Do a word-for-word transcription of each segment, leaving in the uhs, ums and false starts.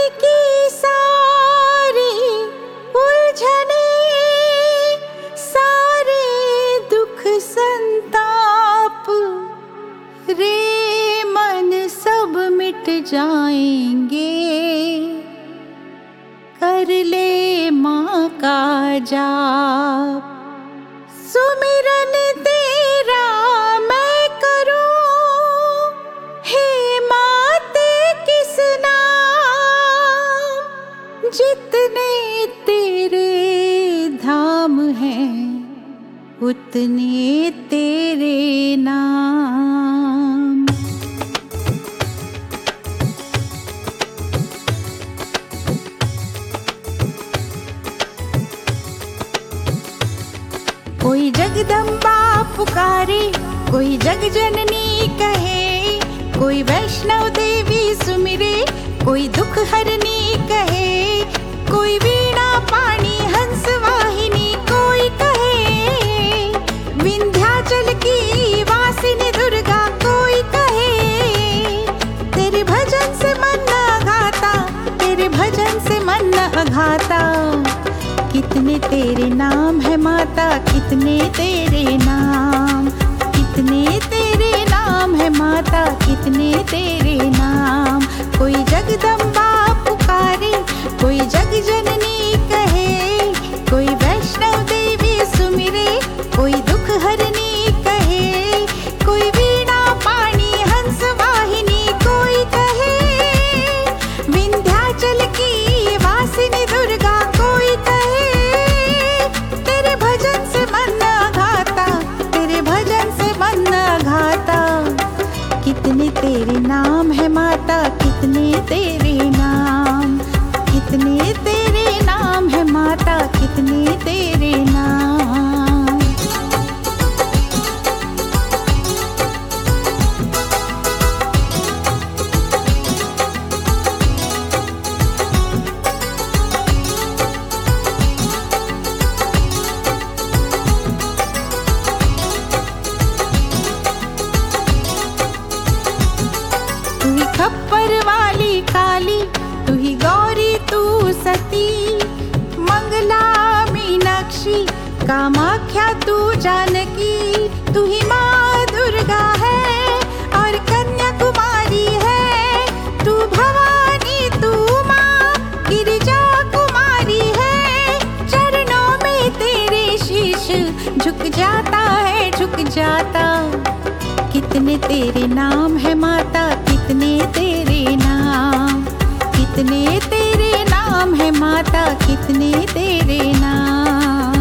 की सारी उलझने, सारे दुख संताप रे मन सब मिट जाएंगे। कर ले माँ का जाप, सुमिरन तेरा मैं करूं, हे माते किस नाम। जितने तेरे धाम हैं उतने तेरे नाम। कोई जगदम्बा पुकारे, कोई जग जननी कहे, कोई वैष्णव देवी सुमिरे, कोई दुख हरनी कहे, कोई वीणा पाणी हंस वाहिनी कोई कहे, विंध्याचल की वासिनी दुर्गा कोई कहे। तेरे भजन से मन न घाता, तेरे भजन से मन न घाता। कितने तेरे नाम है माता, कितने तेरे नाम, कितने तेरे नाम है माता, कितने तेरे नाम। कोई जगदम्बा पुकारे, कोई जग जननी कहे, कोई वैष्णव देवी सुमिरे, कोई दुख हरनी कहे, कोई वीणा पाणी हंस वाहिनी कोई कहे, विंध्याचल की वासिनी दुर्गा कोई कहे। तेरे भजन से मन न घाता, तेरे भजन से मन न घाता। कितने तेरे नाम है माता, कितने तेरे नाम, कितने तेरे नाम है माता, कितने तेरे नाम। तू ही खप्पर वाली काली, तू ही गौरी तू सती, मंगला मीनाक्षी कामाख्या तू जानकी। तू ही माँ दुर्गा है और कन्याकुमारी है, तू भवानी तू माँ गिरिजा कुमारी है। चरणों में तेरे शीश झुक जाता है, झुक जाता। कितने तेरे नाम है माता, कितने तेरे नाम, कितने तेरे नाम है माता, कितने तेरे नाम।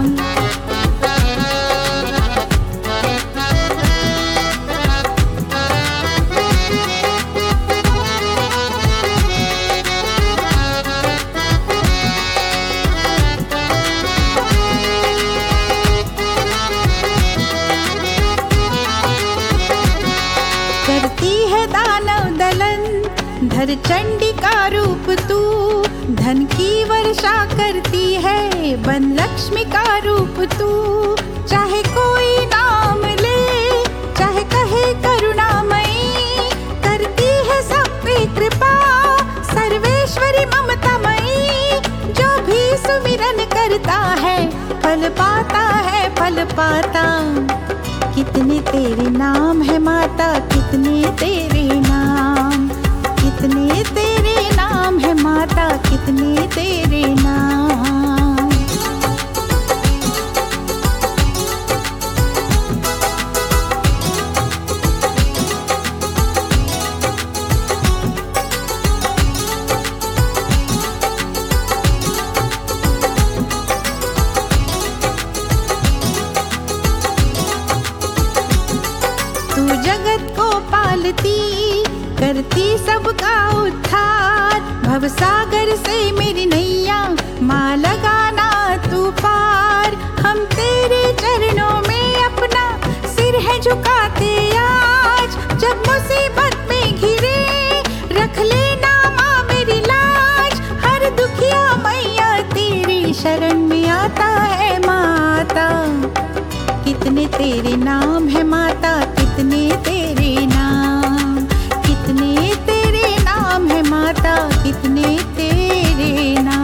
करती है दानव दलन, धर चंडी का रूप तू, धन की वर्षा करती है, बन लक्ष्मी का रूप तू। चाहे कोई नाम ले, चाहे कहे करुणामयी, करती है सब पे कृपा, सर्वेश्वरी ममतामयी। जो भी सुमिरन करता है फल पाता है, फल पाता। कितने तेरे नाम है माता, कितने तेरे नाम, कितने तेरे नाम है माता, कितने तेरे नाम। तू जगत को पालती, करती सबका उद्धार। भवसागर से मेरी नैया माँ लगाना तू पार। हम तेरे चरणों में अपना सिर है झुकाते आज। जब मुसीबत में घिरे रख लेना माँ मेरी लाज। हर दुखिया मैया तेरी शरण में आता है माता। कितने तेरे नाम है माता, कितने तेरे नाम, कितने तेरे नाम है माता, कितने सपने तेरे नाम।